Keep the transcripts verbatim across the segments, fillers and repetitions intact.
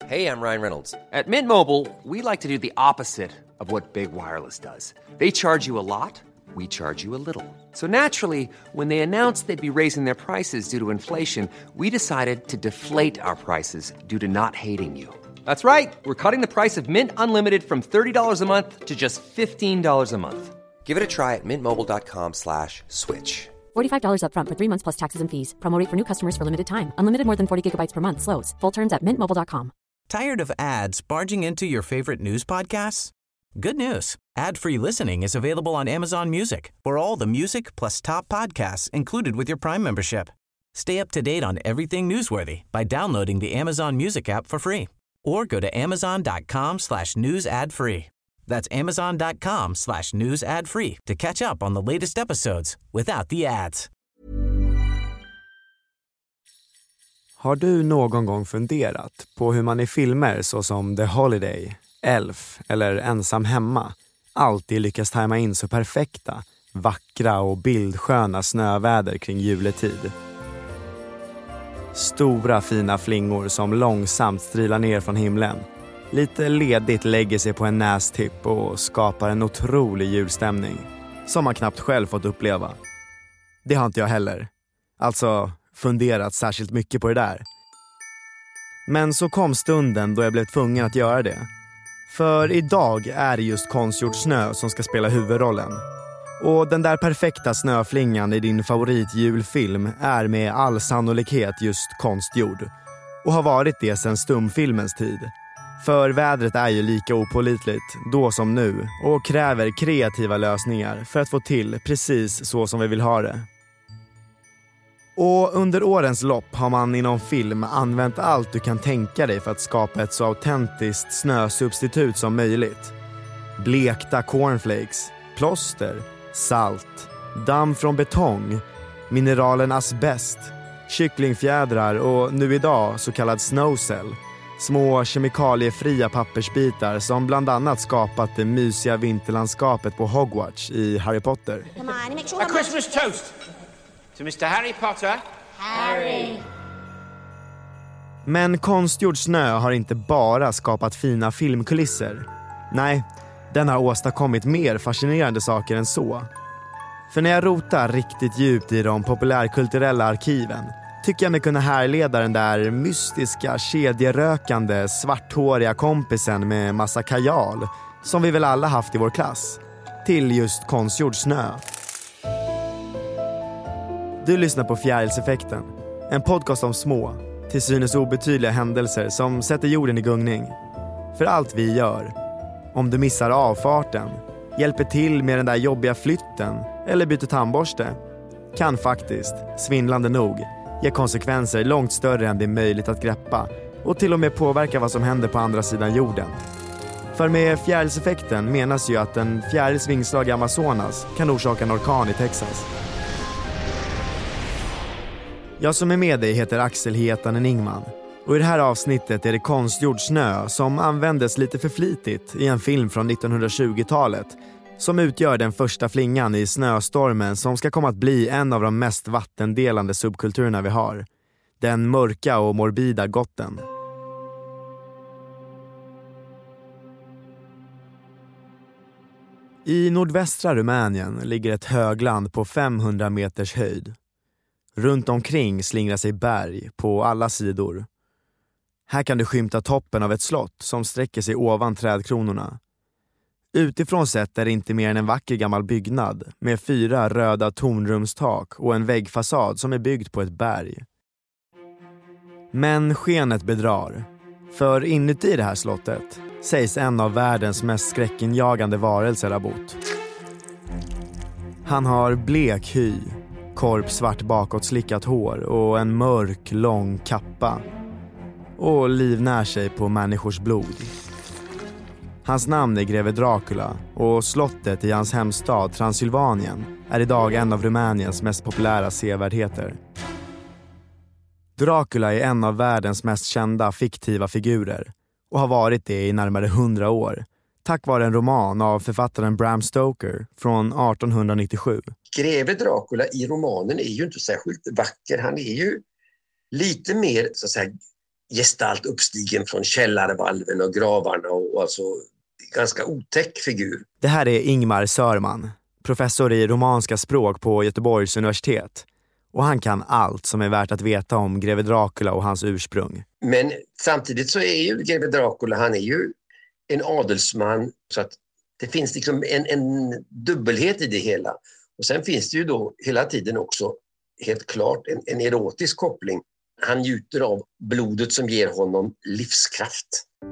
Hey, I'm Ryan Reynolds. At Mint Mobile, we like to do the opposite of what Big Wireless does. They charge you a lot, we charge you a little. So naturally, when they announced they'd be raising their prices due to inflation, we decided to deflate our prices due to not hating you. That's right. We're cutting the price of Mint Unlimited from thirty dollars a month to just fifteen dollars a month. Give it a try at mintmobile.com slash switch. forty-five dollars up front for three months plus taxes and fees. Promo rate for new customers for limited time. Unlimited more than forty gigabytes per month. Slows full terms at mint mobile dot com. Tired of ads barging into your favorite news podcasts? Good news. Ad-free listening is available on Amazon Music for all the music plus top podcasts included with your Prime membership. Stay up to date on everything newsworthy by downloading the Amazon Music app for free or go to amazon.com slash news ad free. That's amazon.com slash news ad free to catch up on the latest episodes without the ads. Har du någon gång funderat på hur man i filmer såsom The Holiday, Elf eller Ensam hemma alltid lyckas tajma in så perfekta, vackra och bildsköna snöväder kring juletid? Stora fina flingor som långsamt strilar ner från himlen. Lite ledigt lägger sig på en nästipp och skapar en otrolig julstämning som man knappt själv fått uppleva. Det har inte jag heller. Alltså funderat särskilt mycket på det där. Men så kom stunden då jag blev tvungen att göra det. För idag är det just konstgjord snö som ska spela huvudrollen. Och den där perfekta snöflingan i din favoritjulfilm är med all sannolikhet just konstgjord. Och har varit det sedan stumfilmens tid. För vädret är ju lika opålitligt då som nu och kräver kreativa lösningar för att få till precis så som vi vill ha det. Och under årens lopp har man inom film använt allt du kan tänka dig för att skapa ett så autentiskt snösubstitut som möjligt. Blekta cornflakes, plåster, salt, damm från betong, mineralen asbest, kycklingfjädrar och nu idag så kallad snowcell. Små kemikaliefria pappersbitar som bland annat skapat det mysiga vinterlandskapet på Hogwarts i Harry Potter. A Christmas toast to mister Harry Potter. Harry. Men konstgjord snö har inte bara skapat fina filmkulisser. Nej, den har åstadkommit mer fascinerande saker än så. För när jag rotar riktigt djupt i de populärkulturella arkiven tycker jag mig kunna härleda den där mystiska, kedjerökande, svarthåriga kompisen med massa kajal som vi väl alla haft i vår klass, till just konstgjord snö. Du lyssnar på Fjärilseffekten, en podcast om små, till synes obetydliga händelser som sätter jorden i gungning. För allt vi gör, om du missar avfarten, hjälper till med den där jobbiga flytten eller byter tandborste, kan faktiskt, svindlande nog, ge konsekvenser långt större än det är möjligt att greppa och till och med påverka vad som händer på andra sidan jorden. För med fjärilseffekten menas ju att en fjärils vingslag i Amazonas kan orsaka en orkan i Texas. Jag som är med dig heter Axel Hetanen Ingman och i det här avsnittet är det konstgjord snö som användes lite för flitigt i en film från nittonhundratjugotalet som utgör den första flingan i snöstormen som ska komma att bli en av de mest vattendelande subkulturerna vi har. Den mörka och morbida gotten. I nordvästra Rumänien ligger ett högland på femhundra meters höjd. Runt omkring slingrar sig berg på alla sidor. Här kan du skymta toppen av ett slott som sträcker sig ovan trädkronorna. Utifrån sett är det inte mer än en vacker gammal byggnad med fyra röda tornrumstak och en väggfasad som är byggd på ett berg. Men skenet bedrar. För inuti det här slottet sägs en av världens mest skräckinjagande varelser ha bott. Han har blek hy, korpsvart bakåt slickat hår och en mörk, lång kappa. Och livnär sig på människors blod. Hans namn är greve Dracula och slottet i hans hemstad Transylvanien är idag en av Rumäniens mest populära sevärdheter. Dracula är en av världens mest kända fiktiva figurer och har varit det i närmare hundra år tack vare en roman av författaren Bram Stoker från artonhundranittiosju. Greve Dracula i romanen är ju inte särskilt vacker. Han är ju lite mer så att säga gestalt uppstigen från källarvalven och gravarna och alltså ganska otäck figur. Det här är Ingmar Sörman, professor i romanska språk på Göteborgs universitet. Och han kan allt som är värt att veta om greve Dracula och hans ursprung. Men samtidigt så är ju greve Dracula, han är ju en adelsman, så att det finns liksom en, en dubbelhet i det hela. Och sen finns det ju då hela tiden också helt klart en, en erotisk koppling. Han njuter av blodet som ger honom livskraft.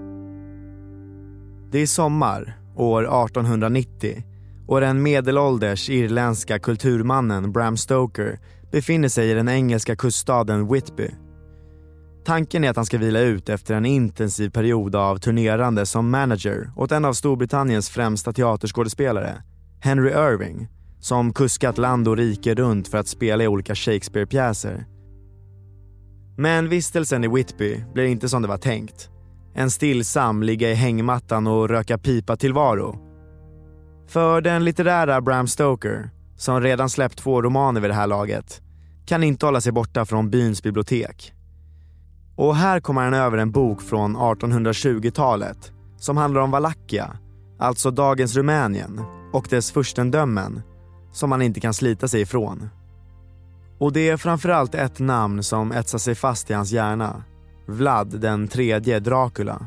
Det är sommar, år arton nittio, och den medelålders irländska kulturmannen Bram Stoker befinner sig i den engelska kuststaden Whitby. Tanken är att han ska vila ut efter en intensiv period av turnerande som manager åt en av Storbritanniens främsta teaterskådespelare, Henry Irving, som kuskat land och rike runt för att spela i olika Shakespeare-pjäser. Men vistelsen i Whitby blir inte som det var tänkt. En stillsam ligga i hängmattan och röka pipa tillvaro. För den litterära Bram Stoker, som redan släppt två romaner vid det här laget, kan inte hålla sig borta från byns bibliotek. Och här kommer han över en bok från artonhundratjugotalet som handlar om Wallachia, alltså dagens Rumänien, och dess furstendömen som man inte kan slita sig ifrån. Och det är framförallt ett namn som etsar sig fast i hans hjärna: Vlad den tredje Dracula.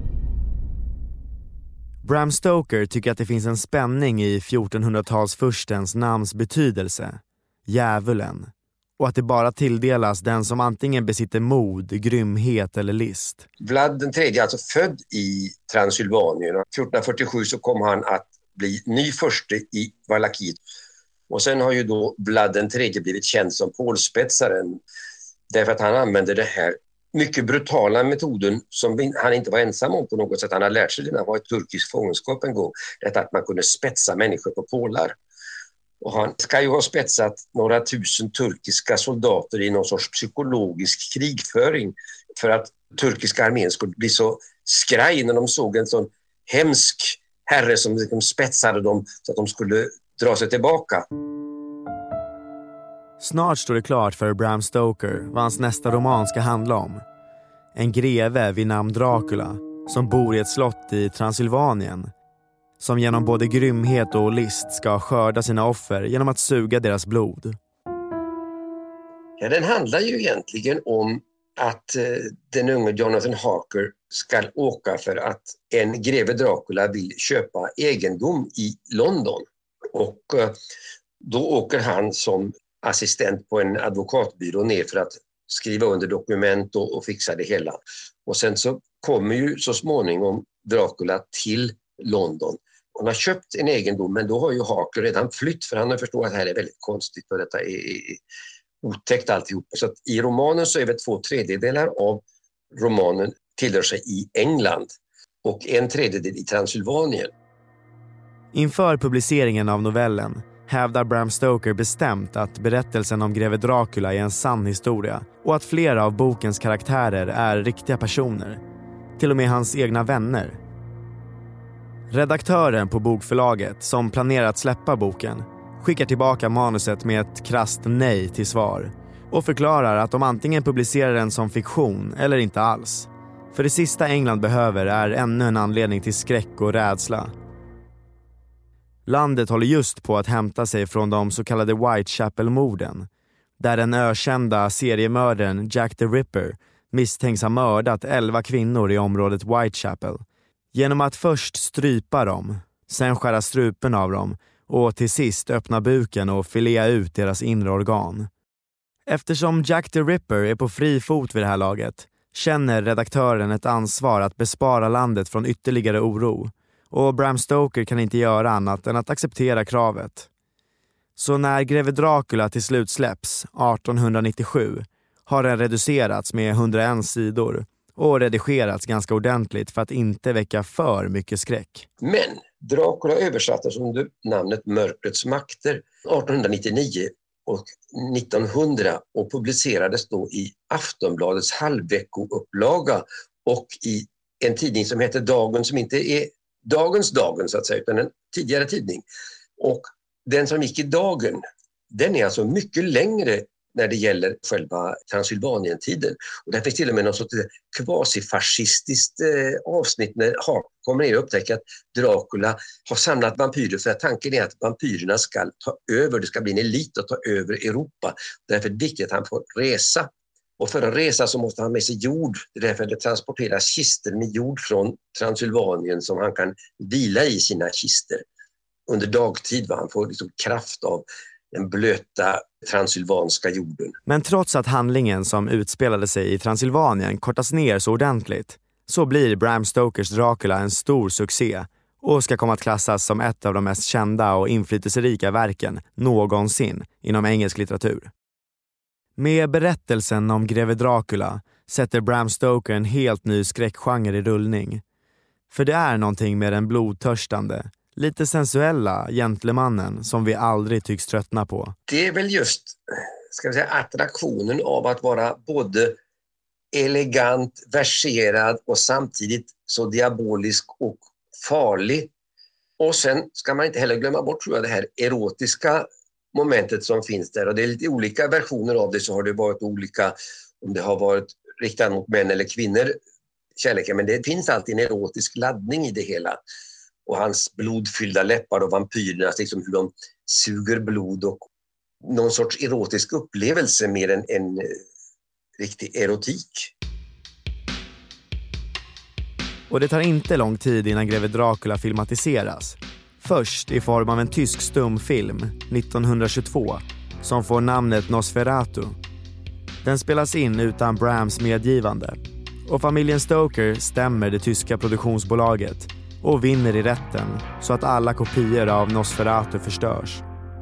Bram Stoker tycker att det finns en spänning i fjortonhundratalsfurstens namns betydelse, djävulen, och att det bara tilldelas den som antingen besitter mod, grymhet eller list. Vlad den tredje är alltså född i Transylvanien. fjortonhundrafyrtiosju så kom han att bli ny förste i Valakiet. Och sen har ju då Vlad den tredje blivit känd som pålspetsaren, därför att han använde det här mycket brutala metoden som han inte var ensam om på något sätt. Han har lärt sig det när han var i turkisk fångenskap en gång. Detta att man kunde spetsa människor på pålar. Och han ska ju ha spetsat några tusen turkiska soldater i någon sorts psykologisk krigföring för att turkiska armén skulle bli så skraj när de såg en sån hemsk herre som liksom spetsade dem så att de skulle dra sig tillbaka. Snart står det klart för Bram Stoker vad hans nästa roman ska handla om. En greve vid namn Dracula som bor i ett slott i Transylvanien, som genom både grymhet och list ska skörda sina offer genom att suga deras blod. Ja, den handlar ju egentligen om att eh, den unge Jonathan Harker ska åka för att en greve Dracula vill köpa egendom i London. Och eh, då åker han som assistent på en advokatbyrå ner för att skriva under dokument och, och fixa det hela. Och sen så kommer ju så småningom Dracula till London. Han har köpt en egendom, men då har ju Harker redan flytt, för han har förstått att det här är väldigt konstigt och detta är, är, är otäckt alltihop. Så att i romanen så är det två tredjedelar av romanen tillhör sig i England och en tredjedel i Transylvanien. Inför publiceringen av novellen hävdar Bram Stoker bestämt att berättelsen om greve Dracula är en sann historia och att flera av bokens karaktärer är riktiga personer, till och med hans egna vänner. Redaktören på bokförlaget som planerat släppa boken skickar tillbaka manuset med ett krasst nej till svar och förklarar att de antingen publicerar den som fiktion eller inte alls. För det sista England behöver är ännu en anledning till skräck och rädsla. Landet håller just på att hämta sig från de så kallade Whitechapel-morden, där den ökända seriemördaren Jack the Ripper misstänks ha mördat elva kvinnor i området Whitechapel genom att först strypa dem, sen skära strupen av dem och till sist öppna buken och filea ut deras inre organ. Eftersom Jack the Ripper är på fri fot vid det här laget känner redaktören ett ansvar att bespara landet från ytterligare oro, och Bram Stoker kan inte göra annat än att acceptera kravet. Så när greve Dracula till slut släpps artonhundranittiosju har den reducerats med hundraen sidor och redigerats ganska ordentligt för att inte väcka för mycket skräck. Men Dracula översattes under namnet Mörkrets makter artonhundranittionio och nittonhundra och publicerades då i Aftonbladets halvveckoupplaga och i en tidning som heter Dagen, som inte är Dagens Dagen så att säga, utan en tidigare tidning. Och den som gick i Dagen, den är alltså mycket längre när det gäller själva Transylvanien-tiden. Och där finns till och med något sorts kvasifascistiskt eh, avsnitt när Harker kommer ner och upptäcker att Dracula har samlat vampyrer, för att tanken är att vampyrerna ska ta över, det ska bli en elit att ta över Europa. Därför är det viktigt att han får resa. Och för att resa så måste han med sig jord. Det är därför det transporteras kister med jord från Transylvanien som han kan vila i sina kister under dagtid. Va? Han får liksom kraft av den blöta transylvanska jorden. Men trots att handlingen som utspelade sig i Transylvanien kortas ner så ordentligt, så blir Bram Stokers Dracula en stor succé och ska komma att klassas som ett av de mest kända och inflytelserika verken någonsin inom engelsk litteratur. Med berättelsen om greve Dracula sätter Bram Stoker en helt ny skräckgenre i rullning. För det är någonting med den blodtörstande, lite sensuella gentlemannen som vi aldrig tycks tröttna på. Det är väl just, ska vi säga, attraktionen av att vara både elegant, verserad och samtidigt så diabolisk och farlig. Och sen ska man inte heller glömma bort, tror jag, det här erotiska momentet som finns där. Och det är lite olika versioner av det, så har det varit olika, om det har varit riktat mot män eller kvinnor, kärleken. Men det finns alltid en erotisk laddning i det hela. Och hans blodfyllda läppar och vampyrernas, liksom hur de suger blod och någon sorts erotisk upplevelse mer än en riktig erotik. Och det tar inte lång tid innan greve Dracula filmatiseras. Först i form av en tysk stumfilm nittonhundratjugotvå som får namnet Nosferatu. Den spelas in utan Brams medgivande. Och familjen Stoker stämmer det tyska produktionsbolaget och vinner i rätten så att alla kopior av Nosferatu förstörs.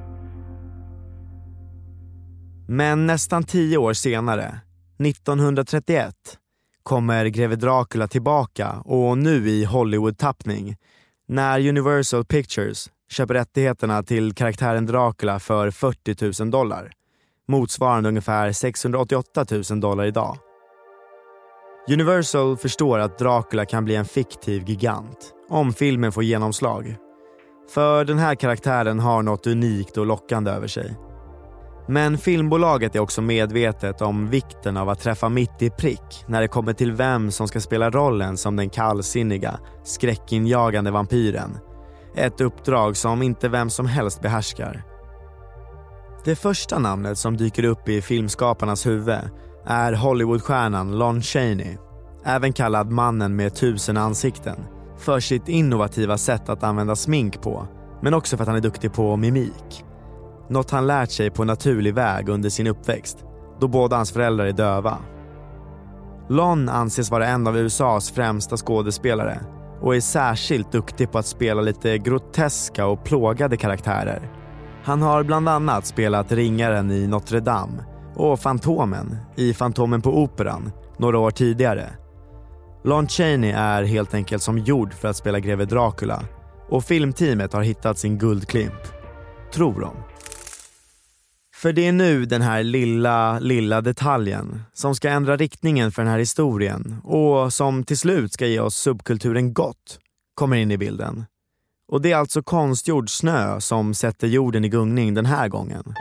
Men nästan tio år senare, nittonhundratrettioett, kommer greve Dracula tillbaka, och nu i Hollywood-tappning, när Universal Pictures köper rättigheterna till karaktären Dracula för fyrtio tusen dollar, motsvarande ungefär sexhundraåttioåtta tusen dollar idag. Universal förstår att Dracula kan bli en fiktiv gigant om filmen får genomslag. För den här karaktären har något unikt och lockande över sig. Men filmbolaget är också medvetet om vikten av att träffa mitt i prick när det kommer till vem som ska spela rollen som den kallsinniga, skräckinjagande vampyren. Ett uppdrag som inte vem som helst behärskar. Det första namnet som dyker upp i filmskaparnas huvud är Hollywoodstjärnan Lon Chaney, även kallad mannen med tusen ansikten, för sitt innovativa sätt att använda smink på, men också för att han är duktig på mimik. Något han lärt sig på naturlig väg under sin uppväxt, då båda hans föräldrar är döva. Lon anses vara en av U S A:s främsta skådespelare och är särskilt duktig på att spela lite groteska och plågade karaktärer. Han har bland annat spelat ringaren i Notre Dame och Fantomen i Fantomen på Operan några år tidigare. Lon Chaney är helt enkelt som gjord för att spela greve Dracula, och filmteamet har hittat sin guldklimp. Tror de. För det är nu den här lilla, lilla detaljen som ska ändra riktningen för den här historien och som till slut ska ge oss subkulturen gott kommer in i bilden. Och det är alltså konstgjord snö som sätter jorden i gungning den här gången.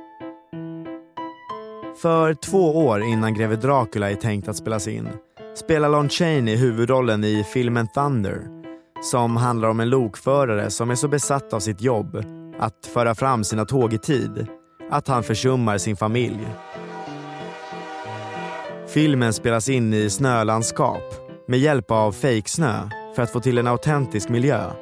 För två år innan greve Dracula är tänkt att spelas in spelar Lon Chaney huvudrollen i filmen Thunder, som handlar om en lokförare som är så besatt av sitt jobb att föra fram sina tåg i tid att han försummar sin familj. Filmen spelas in i snölandskap med hjälp av fejksnö för att få till en autentisk miljö.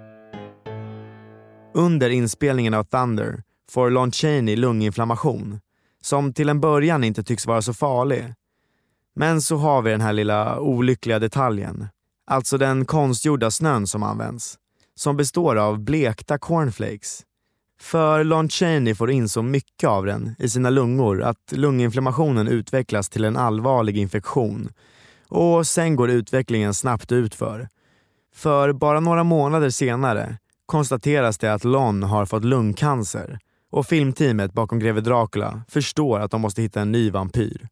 Under inspelningen av Thunder får Lon Chaney lunginflammation, som till en början inte tycks vara så farlig. Men så har vi den här lilla olyckliga detaljen, alltså den konstgjorda snön som används, som består av blekta cornflakes. För Lon Chaney får in så mycket av den i sina lungor att lunginflammationen utvecklas till en allvarlig infektion. Och sen går utvecklingen snabbt utför. För bara några månader senare konstateras det att Lon har fått lungcancer, och filmteamet bakom greve Dracula förstår att de måste hitta en ny vampyr.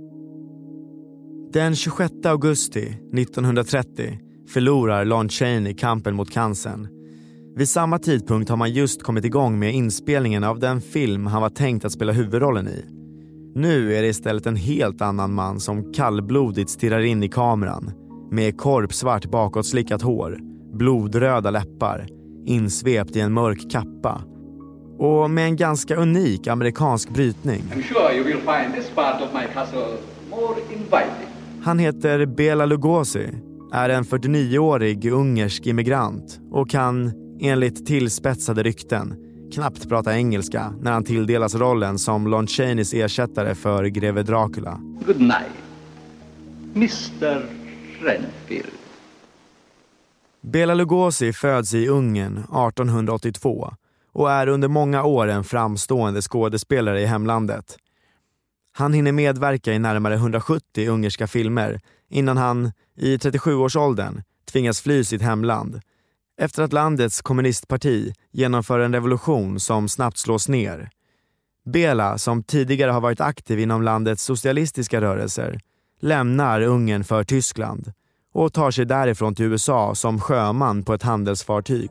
Den tjugosjätte augusti nittonhundratrettio förlorar Lon Chaney kampen mot cancern. Vid samma tidpunkt har man just kommit igång med inspelningen av den film han var tänkt att spela huvudrollen i. Nu är det istället en helt annan man som kallblodigt stirrar in i kameran med korpsvart bakåtslickat hår, blodröda läppar, insvept i en mörk kappa och med en ganska unik amerikansk brytning. I'm sure you will find this part of my castle more inviting. Han heter Bela Lugosi, är en fyrtionioårig ungersk immigrant och kan, enligt tillspetsade rykten, knappt prata engelska när han tilldelas rollen som Lon Chaneys ersättare för greve Dracula. Good night, mister Renfield. Bela Lugosi föds i Ungern arton åttiotvå och är under många år en framstående skådespelare i hemlandet. Han hinner medverka i närmare hundrasjuttio ungerska filmer innan han i trettiosjuårsåldern tvingas fly sitt hemland efter att landets kommunistparti genomför en revolution som snabbt slås ner. Bela, som tidigare har varit aktiv inom landets socialistiska rörelser, lämnar Ungern för Tyskland och tar sig därifrån till U S A som sjöman på ett handelsfartyg.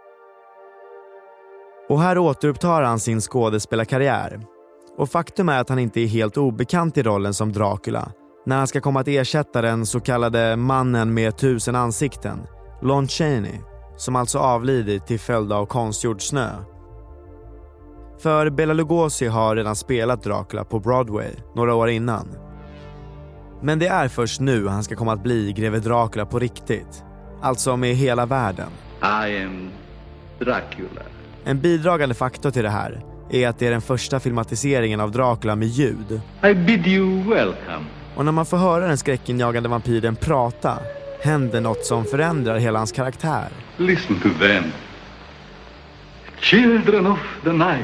Och här återupptar han sin skådespelarkarriär. Och faktum är att han inte är helt obekant i rollen som Dracula när han ska komma att ersätta den så kallade mannen med tusen ansikten, Lon Chaney, som alltså avlidit till följd av konstgjord snö. För Bela Lugosi har redan spelat Dracula på Broadway några år innan. Men det är först nu han ska komma att bli greve Dracula på riktigt, alltså med hela världen. I am Dracula. En bidragande faktor till det här är att det är den första filmatiseringen av Dracula med ljud. I bid you welcome. Och när man får höra den skräckinjagande vampyren prata händer något som förändrar hela hans karaktär. Listen to them. Children of the night.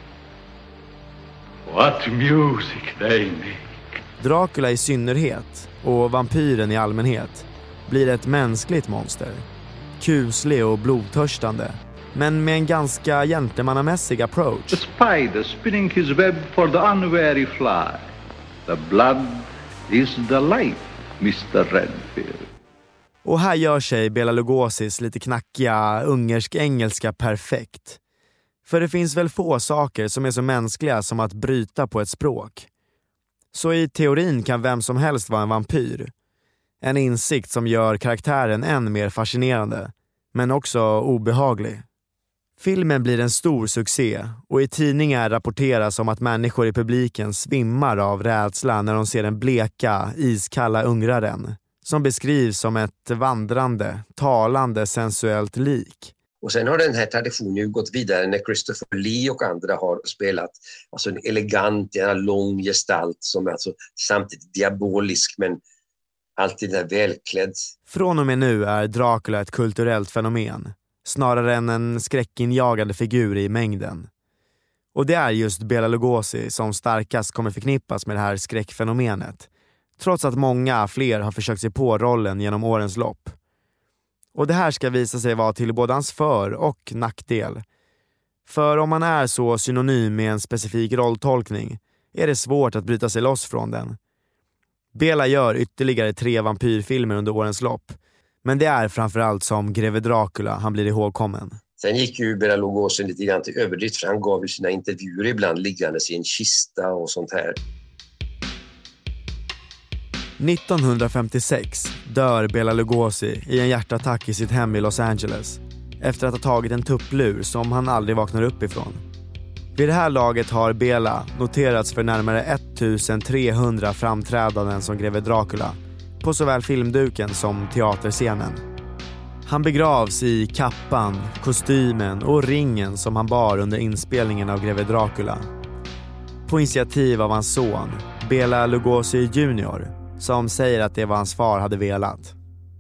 What music they make. Dracula i synnerhet och vampyren i allmänhet blir ett mänskligt monster. Kuslig och blodtörstande, men med en ganska gentlemannamässig approach. The spider spinning his web for the unwary fly. The blood is the life, mister Renfield. Och här gör sig Bela Lugosis lite knackiga ungersk-engelska perfekt. För det finns väl få saker som är så mänskliga som att bryta på ett språk. Så i teorin kan vem som helst vara en vampyr. En insikt som gör karaktären än mer fascinerande, men också obehaglig. Filmen blir en stor succé och i tidningar rapporteras om att människor i publiken svimmar av rädsla när de ser den bleka, iskalla ungraren som beskrivs som ett vandrande, talande, sensuellt lik. Och sen har den här traditionen ju gått vidare när Christopher Lee och andra har spelat alltså en elegant, en lång gestalt som är alltså samtidigt diabolisk men alltid är välklädd. Från och med nu är Dracula ett kulturellt fenomen, snarare än en skräckinjagande figur i mängden. Och det är just Bela Lugosi som starkast kommer förknippas med det här skräckfenomenet, trots att många fler har försökt sig på rollen genom årens lopp. Och det här ska visa sig vara till både hans för- och nackdel. För om man är så synonym med en specifik rolltolkning är det svårt att bryta sig loss från den. Bela gör ytterligare tre vampyrfilmer under årens lopp, men det är framförallt som greve Dracula han blir ihågkommen. Sen gick ju Bela Lugosi lite grann till överdrift för han gav ju sina intervjuer ibland liggandes i en kista och sånt här. nittonhundrafemtiosex dör Bela Lugosi i en hjärtattack i sitt hem i Los Angeles efter att ha tagit en tupplur som han aldrig vaknar upp ifrån. Vid det här laget har Bela noterats för närmare ettusentrehundra framträdanden som greve Dracula på såväl filmduken som teaterscenen. Han begravs i kappan, kostymen och ringen som han bar under inspelningen av greve Dracula. På initiativ av hans son, Bela Lugosi junior, som säger att det var hans far hade velat.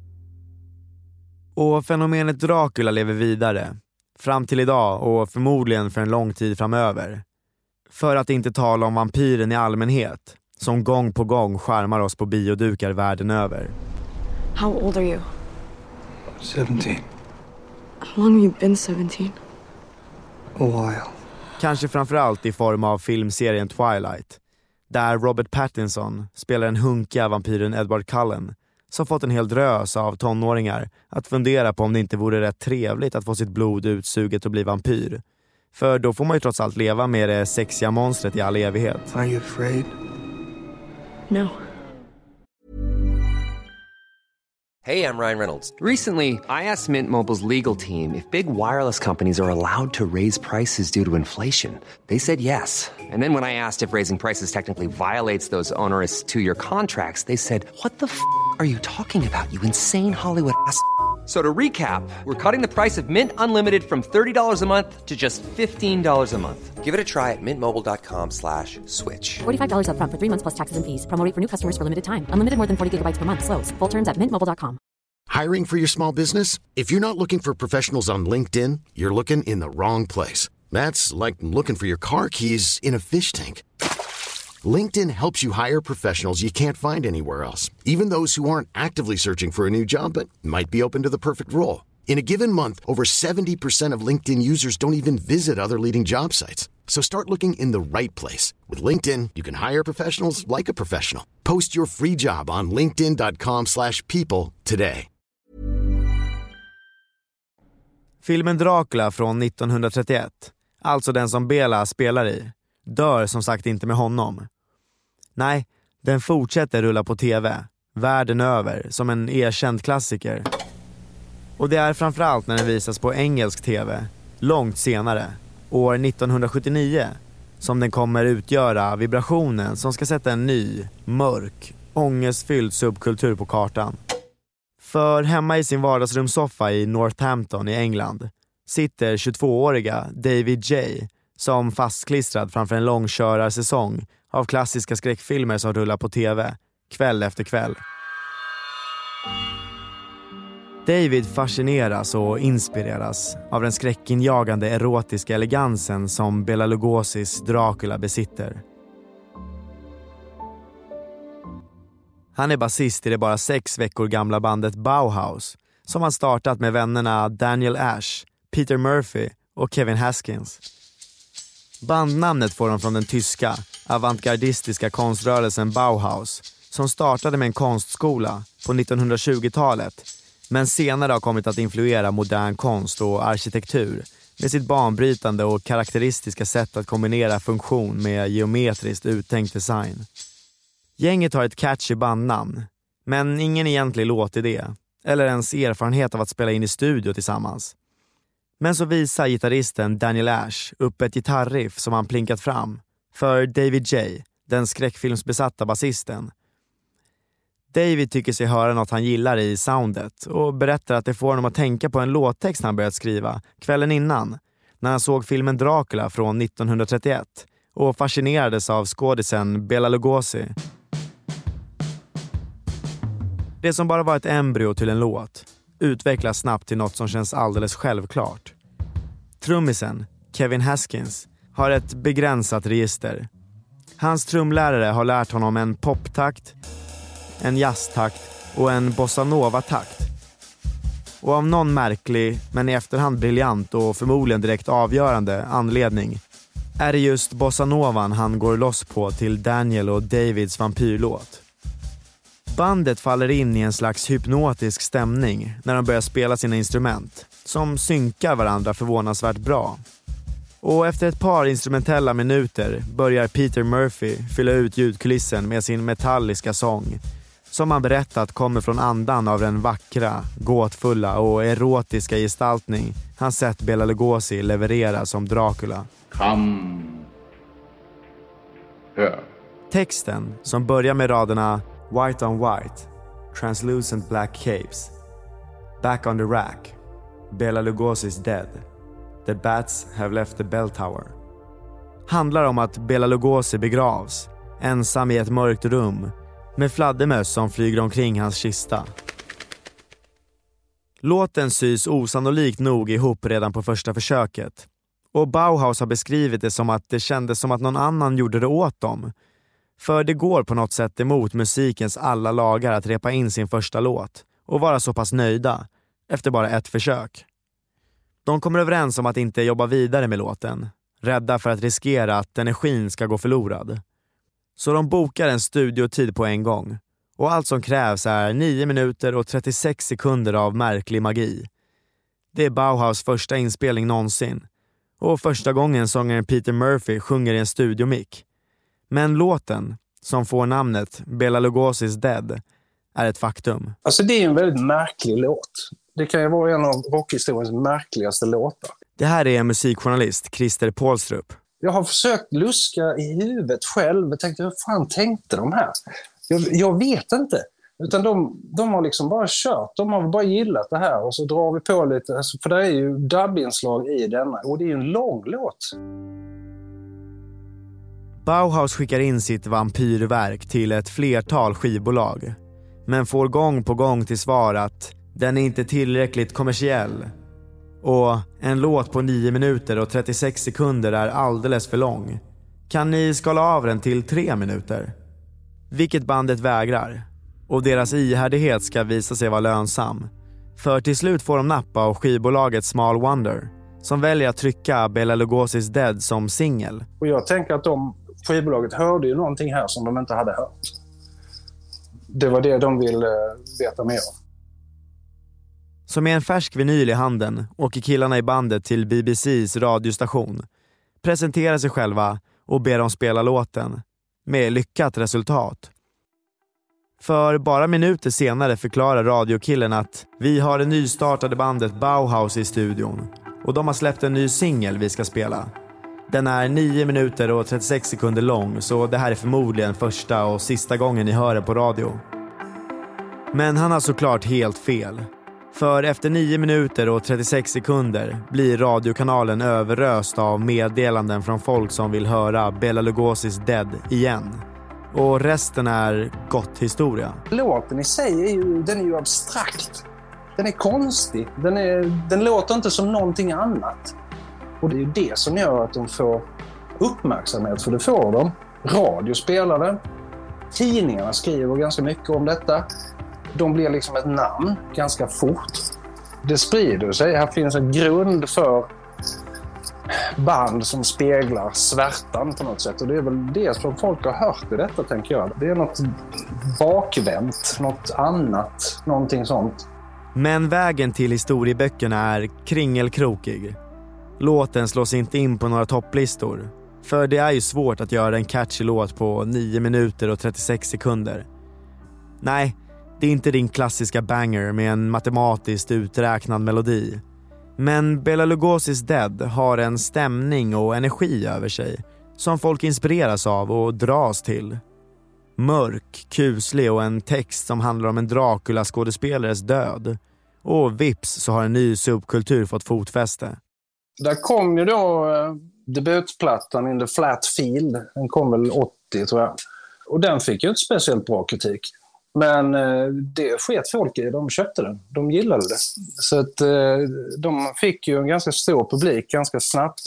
Och fenomenet Dracula lever vidare, fram till idag och förmodligen för en lång tid framöver. För att inte tala om vampyren i allmänhet, som gång på gång skärmar oss på biodukar världen över. How old are you? seventeen. How long have you been seventeen? A while. Kanske framförallt i form av filmserien Twilight, där Robert Pattinson spelar en hunkiga vampyren Edward Cullen som fått en hel drös av tonåringar att fundera på om det inte vore rätt trevligt att få sitt blod utsuget och bli vampyr. För då får man ju trots allt leva med det sexiga monstret i all evighet. Are you afraid? No. Hey, I'm Ryan Reynolds. Recently, I asked Mint Mobile's legal team if big wireless companies are allowed to raise prices due to inflation. They said yes. And then when I asked if raising prices technically violates those onerous two-year contracts, they said, what the f*** are you talking about, you insane Hollywood ass f- So to recap, we're cutting the price of Mint Unlimited from thirty dollars a month to just fifteen dollars a month. Give it a try at mintmobile.com slash switch. forty-five dollars up front for three months plus taxes and fees. Promo rate for new customers for limited time. Unlimited more than forty gigabytes per month. Slows full terms at mint mobile dot com. Hiring for your small business? If you're not looking for professionals on LinkedIn, you're looking in the wrong place. That's like looking for your car keys in a fish tank. LinkedIn helps you hire professionals you can't find anywhere else, even those who aren't actively searching for a new job but might be open to the perfect role. In a given month, over seventy percent of LinkedIn users don't even visit other leading job sites. So start looking in the right place. With LinkedIn, you can hire professionals like a professional. Post your free job on linkedin dot com slash people today. Filmen Dracula från nittonhundratrettioett, alltså den som Bela spelar i, dör som sagt inte med honom. Nej, den fortsätter rulla på tv, världen över, som en erkänd klassiker. Och det är framförallt när den visas på engelsk tv, långt senare, år nittonhundrasjuttionio, som den kommer utgöra vibrationen som ska sätta en ny, mörk, ångestfylld subkultur på kartan. För hemma i sin vardagsrumssoffa i Northampton i England sitter tjugotvååriga David J. som fastklistrad framför en långkörarsäsong av klassiska skräckfilmer som rullar på tv, kväll efter kväll. David fascineras och inspireras av den skräckinjagande erotiska elegansen som Bela Lugosi's Dracula besitter. Han är basist i det bara sex veckor gamla bandet Bauhaus, som han startat med vännerna Daniel Ash, Peter Murphy och Kevin Haskins. Bandnamnet får de från den tyska, avantgardistiska konströrelsen Bauhaus, som startade med en konstskola på nittonhundratjugotalet, men senare har kommit att influera modern konst och arkitektur med sitt banbrytande och karaktäristiska sätt att kombinera funktion med geometriskt uttänkt design. Gänget har ett catchy bandnamn, men ingen egentlig låtidé eller ens erfarenhet av att spela in i studio tillsammans. Men så visar gitarristen Daniel Ash upp ett gitarriff som han plinkat fram för David J., den skräckfilmsbesatta basisten. David tycker sig höra något han gillar i soundet och berättar att det får honom att tänka på en låttext han börjat skriva kvällen innan, när han såg filmen Dracula från nittonhundratrettioett och fascinerades av skådisen Bela Lugosi. Det som bara var ett embryo till en låt utvecklas snabbt till något som känns alldeles självklart. Trummisen, Kevin Haskins, har ett begränsat register. Hans trumlärare har lärt honom en poptakt, en jazztakt och en bossa nova-takt. Och av någon märklig, men i efterhand briljant och förmodligen direkt avgörande anledning är det just bossa novan han går loss på till Daniel och Davids vampyrlåt. Bandet faller in i en slags hypnotisk stämning när de börjar spela sina instrument, som synkar varandra förvånansvärt bra. Och efter ett par instrumentella minuter börjar Peter Murphy fylla ut ljudkulissen med sin metalliska sång, som han berättat kommer från andan av den vackra, gåtfulla och erotiska gestaltning han sett Bela Lugosi leverera som Dracula. Come here. Texten, som börjar med raderna White on white, translucent black capes, back on the rack, Bela Lugosi's dead, the bats have left the bell tower, handlar om att Bela Lugosi begravs, ensam i ett mörkt rum, med fladdermöss som flyger omkring hans kista. Låten sys osannolikt nog ihop redan på första försöket, och Bauhaus har beskrivit det som att det kändes som att någon annan gjorde det åt dem. För det går på något sätt emot musikens alla lagar att repa in sin första låt och vara så pass nöjda efter bara ett försök. De kommer överens om att inte jobba vidare med låten, rädda för att riskera att energin ska gå förlorad. Så de bokar en studiotid på en gång, och allt som krävs är nio minuter och trettiosex sekunder av märklig magi. Det är Bauhaus första inspelning någonsin, och första gången sångaren Peter Murphy sjunger i en studiomick. Men låten, som får namnet Bela Lugosi's Dead, är ett faktum. Alltså det är en väldigt märklig låt. Det kan ju vara en av rockhistoriens märkligaste låtar. Det här är musikjournalist Christer Pålstrup. Jag har försökt luska i huvudet själv och tänkte, hur fan tänkte de här? Jag, jag vet inte. Utan de, de har liksom bara kört. De har bara gillat det här och så drar vi på lite. Alltså, för det är ju dubbinslag i denna. Och det är ju en lång låt. Bauhaus skickar in sitt vampyrverk till ett flertal skivbolag. Men får gång på gång till svar att den är inte tillräckligt kommersiell. Och en låt på nio minuter och trettiosex sekunder är alldeles för lång. Kan ni skala av den till tre minuter? Vilket bandet vägrar. Och deras ihärdighet ska visa sig vara lönsam. För till slut får de nappa av skivbolaget Small Wonder, som väljer att trycka Bela Lugosi's Dead som singel. Och jag tänker att de, skivbolaget hörde ju någonting här som de inte hade hört. Det var det de ville veta mer om. Så med en färsk vinyl i handen åker killarna i bandet till B B C:s radiostation, presenterar sig själva och ber dem spela låten, med lyckat resultat. För bara minuter senare förklarar radiokillen att vi har det nystartade bandet Bauhaus i studion och de har släppt en ny singel vi ska spela. Den är nio minuter och trettiosex sekunder lång, så det här är förmodligen första och sista gången ni hör det på radio. Men han har såklart helt fel. För efter nio minuter och trettiosex sekunder blir radiokanalen överröst av meddelanden från folk som vill höra Bela Lugosi's Dead igen. Och resten är gott historia. Låten i sig är ju, den är ju abstrakt. Den är konstig. Den, är, den låter inte som någonting annat. Och det är ju det som gör att de får uppmärksamhet, för det får de. Radio spelar den. Tidningarna skriver ganska mycket om detta. De blir liksom ett namn ganska fort. Det sprider sig. Här finns en grund för band som speglar svärtan på något sätt. Och det är väl det som folk har hört i detta, tänker jag. Det är något bakvänt, något annat, någonting sånt. Men vägen till historieböckerna är kringelkrokig. Låten slås inte in på några topplistor. För det är ju svårt att göra en catchy låt på nio minuter och trettiosex sekunder. Nej, det är inte din klassiska banger med en matematiskt uträknad melodi. Men Bela Lugosi's Dead har en stämning och energi över sig som folk inspireras av och dras till. Mörk, kuslig och en text som handlar om en Dracula-skådespelares död. Och vips så har en ny subkultur fått fotfäste. Där kom ju då eh, debutplattan In the Flat Field. Den kom väl åttio, tror jag. Och den fick ju inte speciellt bra kritik. Men eh, det sket folk i. De köpte den. De gillade det. Så att eh, de fick ju en ganska stor publik ganska snabbt.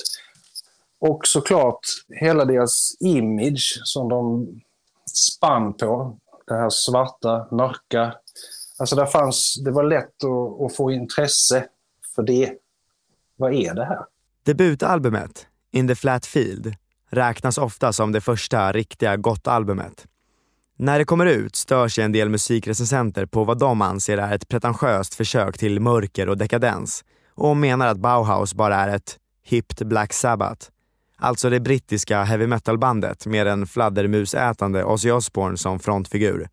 Och såklart hela deras image som de spann på. Det här svarta, mörka. Alltså där fanns, det var lätt att, att få intresse för det. Vad är det här? Debutalbumet, In the Flat Field, räknas ofta som det första riktiga gott-albumet. När det kommer ut stör sig en del musikrecensenter på vad de anser är ett pretentiöst försök till mörker och dekadens och menar att Bauhaus bara är ett hippt Black Sabbath, alltså det brittiska heavy metal-bandet med en fladdermusätande Ozzy Osbourne som frontfigur.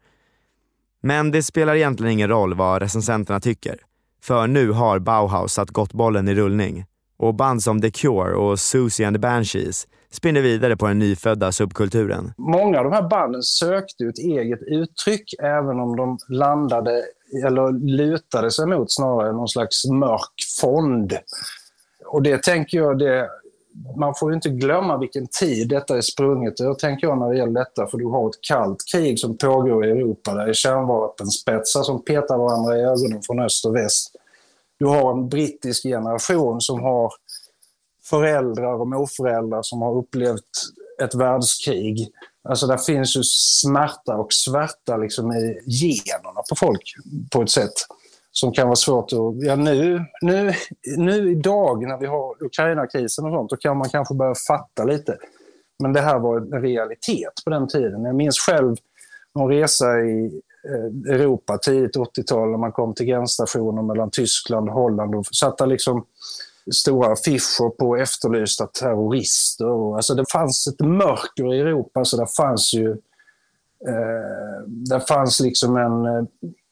Men det spelar egentligen ingen roll vad recensenterna tycker, för nu har Bauhaus satt gottbollen i rullning och band som The Cure och Susie and the Banshees spinner vidare på den nyfödda subkulturen. Många av de här banden sökte ett eget uttryck även om de landade eller lutade sig mot snarare någon slags mörk fond. Och det tänker jag, det, man får ju inte glömma vilken tid detta är sprunget. Jag tänker jag när det gäller detta, för du har ett kallt krig som pågår i Europa där det är kärnvapenspetsar som petar varandra i ögonen från öst och väst. Du har en brittisk generation som har föräldrar och morföräldrar som har upplevt ett världskrig. Alltså där finns ju smärta och svärta liksom i generna på folk på ett sätt som kan vara svårt att... Ja, nu, nu, nu idag när vi har Ukraina-krisen och sånt, då kan man kanske börja fatta lite. Men det här var en realitet på den tiden. Jag minns själv någon resa i Europa tidigt åttiotal när man kom till gränsstationer mellan Tyskland och Holland och satt där liksom stora affischer på efterlysta terrorister. Alltså det fanns ett mörker i Europa, så det fanns ju eh, det fanns liksom en eh,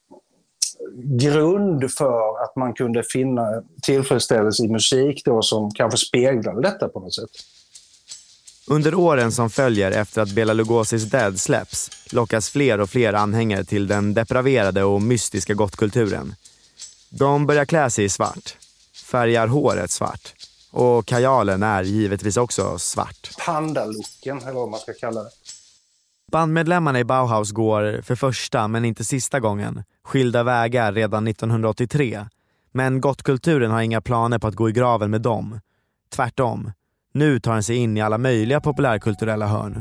grund för att man kunde finna tillfredsställelse i musik då som kanske speglade detta på något sätt. Under åren som följer efter att Bela Lugosi's Dead släpps lockas fler och fler anhängare till den depraverade och mystiska gottkulturen. De börjar klä sig i svart, färgar håret svart och kajalen är givetvis också svart. Pandalooken, eller vad man ska kalla det. Bandmedlemmarna i Bauhaus går för första men inte sista gången skilda vägar redan nittonhundraåttiotre. Men gottkulturen har inga planer på att gå i graven med dem. Tvärtom. Nu tar den sig in i alla möjliga populärkulturella hörn.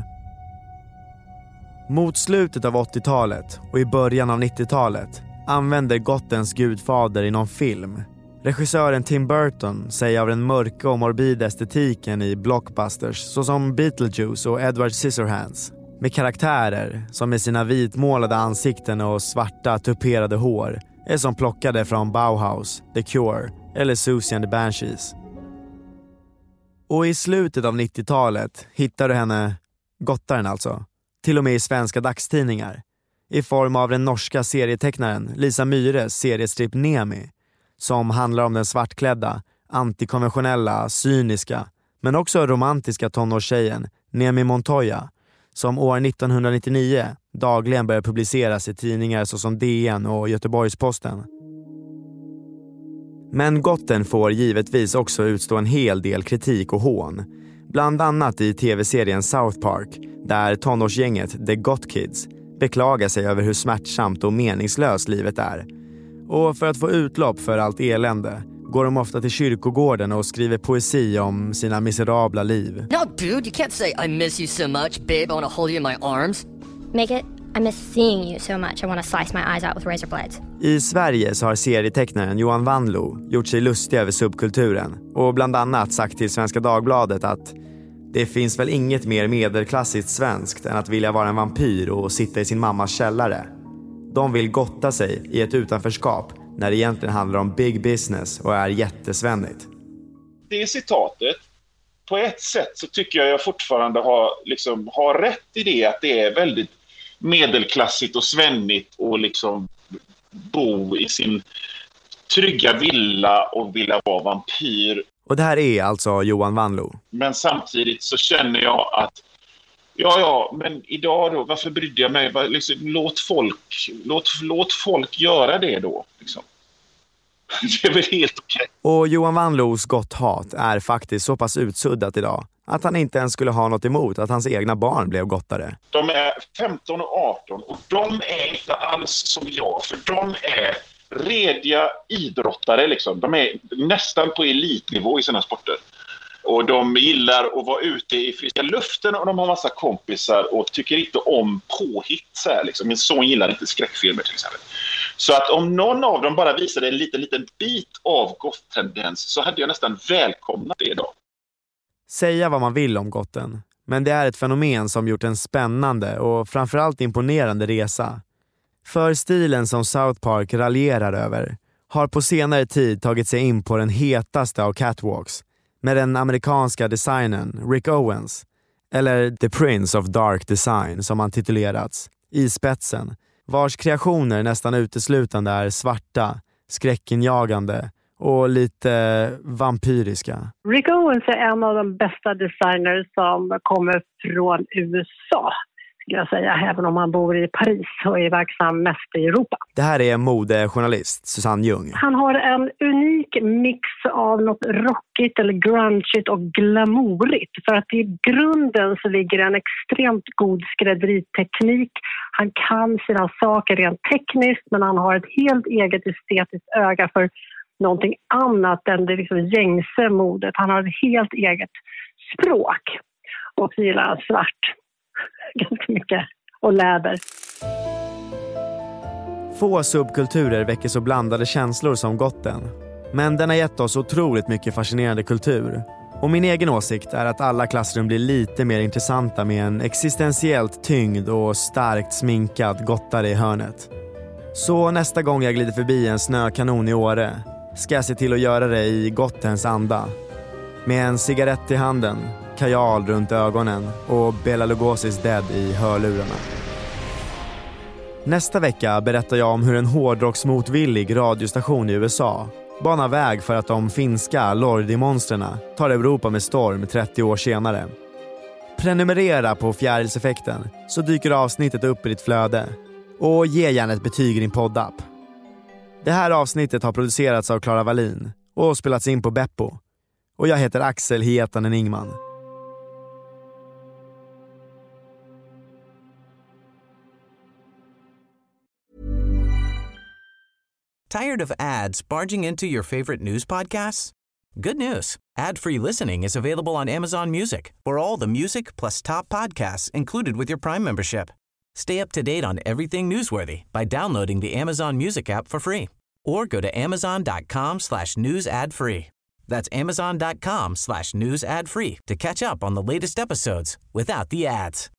Mot slutet av åttiotalet och i början av nittiotalet använder gottens gudfader i någon film. Regissören Tim Burton säger av den mörka och morbida estetiken i blockbusters såsom Beetlejuice och Edward Scissorhands. Med karaktärer som med sina vitmålade ansikten och svarta tuperade hår är som plockade från Bauhaus, The Cure eller Susie and the Banshees. Och i slutet av nittiotalet hittar du henne, gottaren alltså, till och med i svenska dagstidningar. I form av den norska serietecknaren Lisa Myhres seriestrip Nemi, som handlar om den svartklädda, antikonventionella, cyniska, men också romantiska tonårstjejen Nemi Montoya, som år nittonhundranittionio dagligen börjar publiceras i tidningar såsom D N och Göteborgs-Posten. Men gotten får givetvis också utstå en hel del kritik och hån. Bland annat i tv-serien South Park, där tonårsgänget The Goth Kids beklagar sig över hur smärtsamt och meningslöst livet är. Och för att få utlopp för allt elände går de ofta till kyrkogården och skriver poesi om sina miserabla liv. No, dude, you can't say I miss you so much, babe. I want to hold you in my arms. Make it, I miss seeing you so much. I want to slice my eyes out with razor blades. I Sverige så har serietecknaren Johan Wanlo gjort sig lustig över subkulturen och bland annat sagt till Svenska Dagbladet att det finns väl inget mer medelklassigt svenskt än att vilja vara en vampyr och sitta i sin mammas källare. De vill gotta sig i ett utanförskap när det egentligen handlar om big business och är jättesvennigt. Det citatet, på ett sätt så tycker jag jag fortfarande har, liksom, har rätt i det, att det är väldigt medelklassigt och svennigt och liksom bo i sin trygga villa och vilja vara vampyr. Och det här är alltså Johan Wanlo. Men samtidigt så känner jag att ja, ja, men idag då, varför brydde jag mig? Liksom, låt, folk, låt, låt folk göra det då. Liksom. Det är väl helt okej. Och Johan Wanlos gott hat är faktiskt så pass utsuddat idag att han inte ens skulle ha något emot att hans egna barn blev gottare. De är femton och arton och de är inte alls som jag, för de är rediga idrottare. Liksom. De är nästan på elitnivå i sina sporter. Och de gillar att vara ute i friska luften och de har massa kompisar och tycker inte om påhitt. Så här, liksom. Min son gillar inte skräckfilmer till exempel. Så att om någon av dem bara visade en liten, liten bit av goth-tendens så hade jag nästan välkomnat det idag. Säga vad man vill om gotten, men det är ett fenomen som gjort en spännande och framförallt imponerande resa. För stilen som South Park raljerar över har på senare tid tagit sig in på den hetaste av catwalks med den amerikanska designern Rick Owens, eller The Prince of Dark Design som han titulerats, i spetsen, vars kreationer nästan uteslutande är svarta, skräckinjagande och lite vampyriska. Rick Owens är en av de bästa designers som kommer från U S A, skulle jag säga, även om han bor i Paris och är verksam mest i Europa. Det här är modejournalist Susanne Ljung. Han har en unik mix av något rockigt eller grungigt och glamourigt. För att i grunden så ligger en extremt god skrädderiteknik. Han kan sina saker rent tekniskt, men han har ett helt eget estetiskt öga för någonting annat än det liksom gängse modet. Han har ett helt eget språk och så gillar han svart ganska mycket och läder. Få subkulturer väcker så blandade känslor som gotten. Men den har gett oss otroligt mycket fascinerande kultur. Och min egen åsikt är att alla klassrum blir lite mer intressanta med en existentiellt tyngd och starkt sminkad gottare i hörnet. Så nästa gång jag glider förbi en snökanon i Åre, ska jag se till att göra det i gottens anda. Med en cigarett i handen, kajal runt ögonen och Bela Lugosi's Dead i hörlurarna. Nästa vecka berättar jag om hur en hårdrocksmotvillig radiostation i U S A banar väg för att de finska Lordi-monsterna tar Europa med storm trettio år senare. Prenumerera på Fjärilseffekten så dyker avsnittet upp i ditt flöde. Och ge gärna ett betyg i din poddapp. Det här avsnittet har producerats av Clara Wallin och spelats in på Beppo. Och jag heter Axel Hietanen Ingman. Tired of ads barging into your favorite news podcasts? Good news. Ad-free listening is available on Amazon Music for all the music plus top podcasts included with your Prime membership. Stay up to date on everything newsworthy by downloading the Amazon Music app for free or go to amazon.com slash news ad free. That's amazon.com slash news ad free to catch up on the latest episodes without the ads.